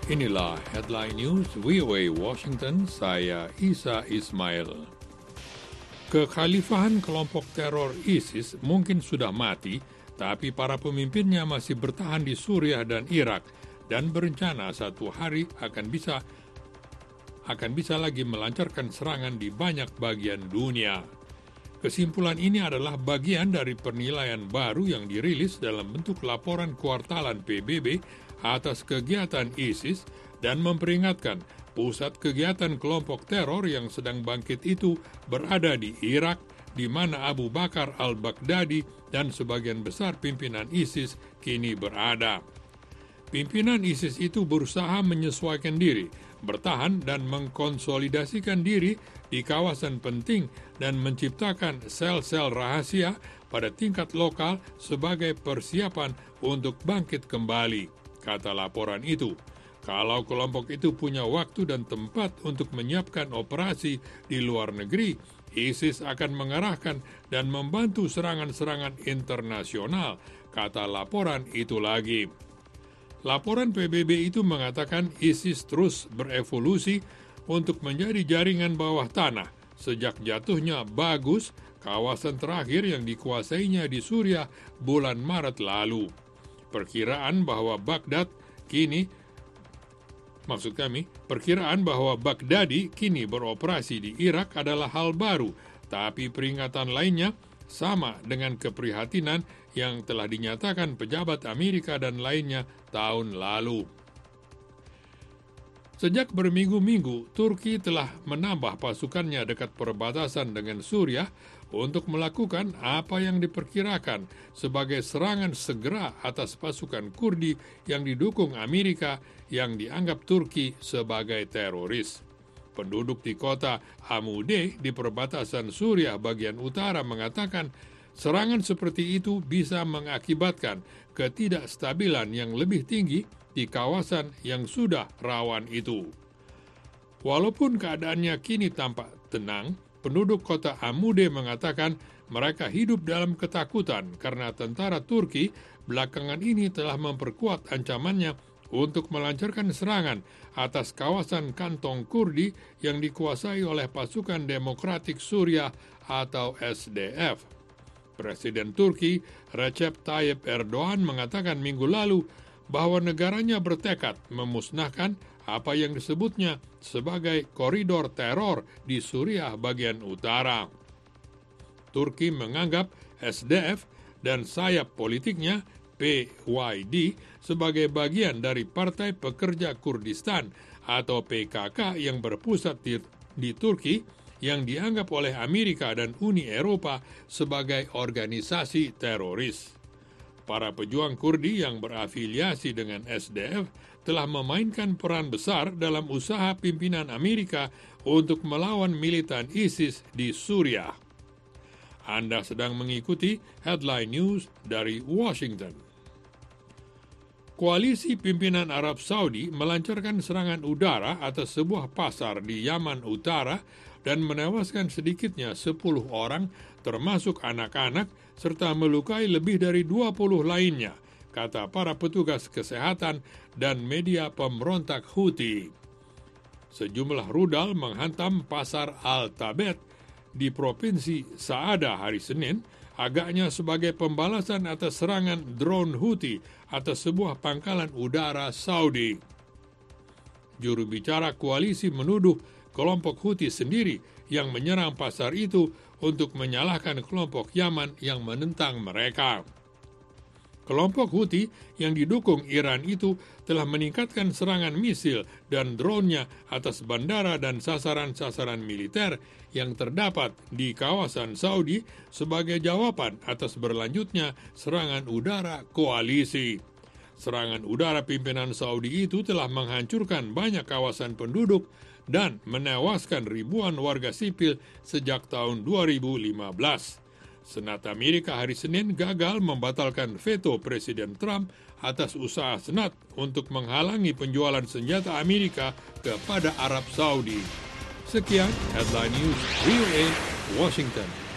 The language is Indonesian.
Inilah Headline News VOA Washington, saya Isa Ismail. Kekhalifahan kelompok teror ISIS mungkin sudah mati, tapi para pemimpinnya masih bertahan di Suriah dan Irak dan berencana satu hari akan bisa lagi melancarkan serangan di banyak bagian dunia. Kesimpulan ini adalah bagian dari penilaian baru yang dirilis dalam bentuk laporan kuartalan PBB atas kegiatan ISIS dan memperingatkan pusat kegiatan kelompok teror yang sedang bangkit itu berada di Irak, di mana Abu Bakar al-Baghdadi dan sebagian besar pimpinan ISIS kini berada. Pimpinan ISIS itu berusaha menyesuaikan diri, bertahan dan mengkonsolidasikan diri di kawasan penting dan menciptakan sel-sel rahasia pada tingkat lokal sebagai persiapan untuk bangkit kembali. Kata laporan itu, kalau kelompok itu punya waktu dan tempat untuk menyiapkan operasi di luar negeri, ISIS akan mengarahkan dan membantu serangan-serangan internasional, kata laporan itu lagi. Laporan PBB itu mengatakan ISIS terus berevolusi untuk menjadi jaringan bawah tanah sejak jatuhnya Bagus, kawasan terakhir yang dikuasainya di Suriah bulan Maret lalu. Perkiraan bahwa Baghdadi kini beroperasi di Irak adalah hal baru, tapi peringatan lainnya sama dengan keprihatinan yang telah dinyatakan pejabat Amerika dan lainnya tahun lalu. Sejak berminggu-minggu, Turki telah menambah pasukannya dekat perbatasan dengan Suriah untuk melakukan apa yang diperkirakan sebagai serangan segera atas pasukan Kurdi yang didukung Amerika yang dianggap Turki sebagai teroris. Penduduk di kota Amude di perbatasan Suriah bagian utara mengatakan serangan seperti itu bisa mengakibatkan ketidakstabilan yang lebih tinggi di kawasan yang sudah rawan itu. Walaupun keadaannya kini tampak tenang, penduduk kota Amude mengatakan mereka hidup dalam ketakutan karena tentara Turki belakangan ini telah memperkuat ancamannya untuk melancarkan serangan atas kawasan kantong Kurdi yang dikuasai oleh pasukan Demokratik Suriah atau SDF. Presiden Turki Recep Tayyip Erdogan mengatakan minggu lalu bahwa negaranya bertekad memusnahkan apa yang disebutnya sebagai koridor teror di Suriah bagian utara. Turki menganggap SDF dan sayap politiknya PYD sebagai bagian dari Partai Pekerja Kurdistan atau PKK yang berpusat di Turki yang dianggap oleh Amerika dan Uni Eropa sebagai organisasi teroris. Para pejuang Kurdi yang berafiliasi dengan SDF telah memainkan peran besar dalam usaha pimpinan Amerika untuk melawan militan ISIS di Suriah. Anda sedang mengikuti Headline News dari Washington. Koalisi pimpinan Arab Saudi melancarkan serangan udara atas sebuah pasar di Yaman Utara dan menewaskan sedikitnya 10 orang, termasuk anak-anak, serta melukai lebih dari 20 lainnya, kata para petugas kesehatan dan media pemberontak Houthi. Sejumlah rudal menghantam pasar Al-Tabet di Provinsi Saada hari Senin, agaknya sebagai pembalasan atas serangan drone Houthi atas sebuah pangkalan udara Saudi. Juru bicara koalisi menuduh kelompok Houthi sendiri yang menyerang pasar itu untuk menyalahkan kelompok Yaman yang menentang mereka. Kelompok Houthi yang didukung Iran itu telah meningkatkan serangan misil dan drone-nya atas bandara dan sasaran-sasaran militer yang terdapat di kawasan Saudi sebagai jawaban atas berlanjutnya serangan udara koalisi. Serangan udara pimpinan Saudi itu telah menghancurkan banyak kawasan penduduk dan menewaskan ribuan warga sipil sejak tahun 2015. Senat Amerika hari Senin gagal membatalkan veto Presiden Trump atas usaha Senat untuk menghalangi penjualan senjata Amerika kepada Arab Saudi. Sekian Headline News VOA Washington.